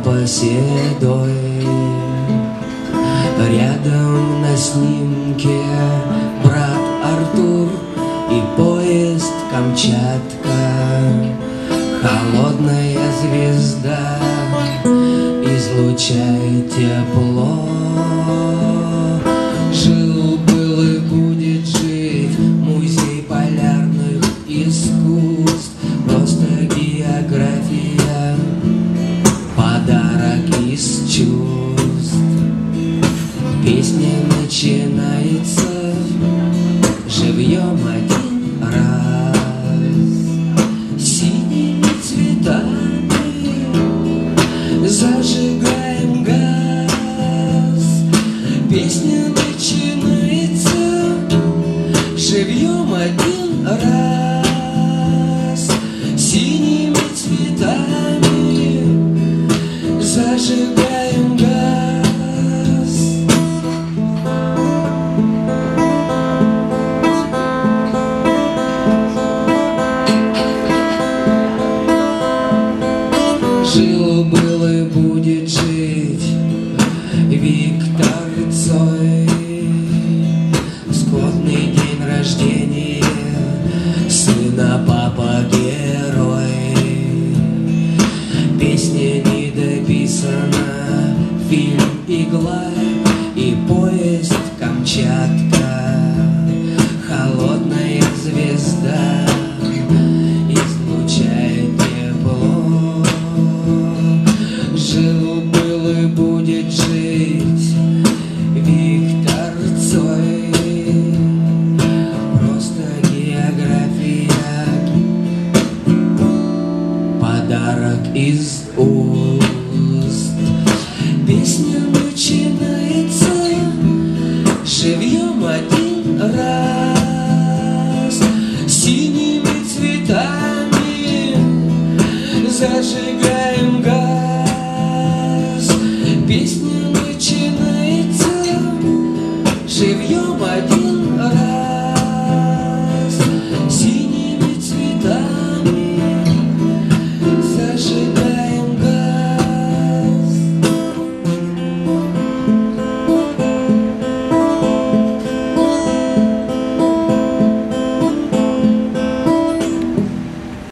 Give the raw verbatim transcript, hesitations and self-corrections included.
папа седой. Рядом на снимке брат Артур и поезд Камчатка. Холодная звезда излучает тепло. Жил-был и будет жить музей полярных искусств. Просто география, подарок из чувств. Песня начинается живьем один раз. Синими цветами зажигаем газ. Песня начинается живьем один раз. Синими цветами зажигаем газ. Жил-был и будет жить Виктор Цой. Скотный день рождения сына, папа герой. Песня не дописана, фильм «Игла» и поезд Камчатка. Холодная звезда излучает тепло. Жил-был и будет жить Виктор Цой. Просто география, подарок из уст. Песня начинается живьем один раз. Синими цветами зажигаем газ. Песня